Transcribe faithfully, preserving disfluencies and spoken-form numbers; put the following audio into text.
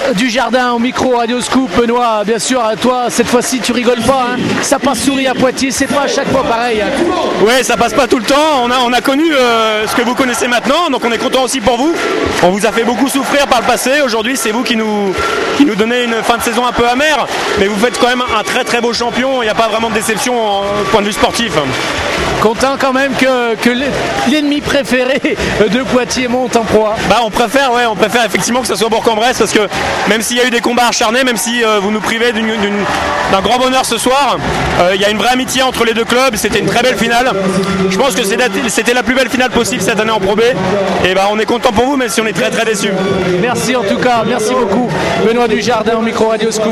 Dujardin au micro Radio Scoop. Benoît, bien sûr, toi, cette fois-ci, tu rigoles pas. Hein. Ça passe souris à Poitiers, c'est pas à chaque fois pareil. Hein. Ouais, ça passe pas tout le temps. On a, on a connu euh, ce que vous connaissez maintenant, donc on est content aussi pour vous. On vous a fait beaucoup souffrir par le passé. Aujourd'hui, c'est vous qui nous, qui nous donnez une fin de saison un peu amère, mais vous faites quand même un très très beau champion. Il n'y a pas vraiment de déception au point de vue sportif. Content quand même que, que l'ennemi préféré de Poitiers monte en proie. Bah on préfère, ouais, on préfère effectivement que ce soit Bourg-en-Bresse, parce que même s'il y a eu des combats acharnés, même si euh, vous nous privez d'une, d'une, d'un grand bonheur ce soir, euh, il y a une vraie amitié entre les deux clubs. C'était une très belle finale. Je pense que c'était la plus belle finale possible cette année en Pro B. Et bah on est content pour vous, même si on est très très déçus. Merci en tout cas, merci beaucoup Benoît Dujardin au micro Radio Scoop.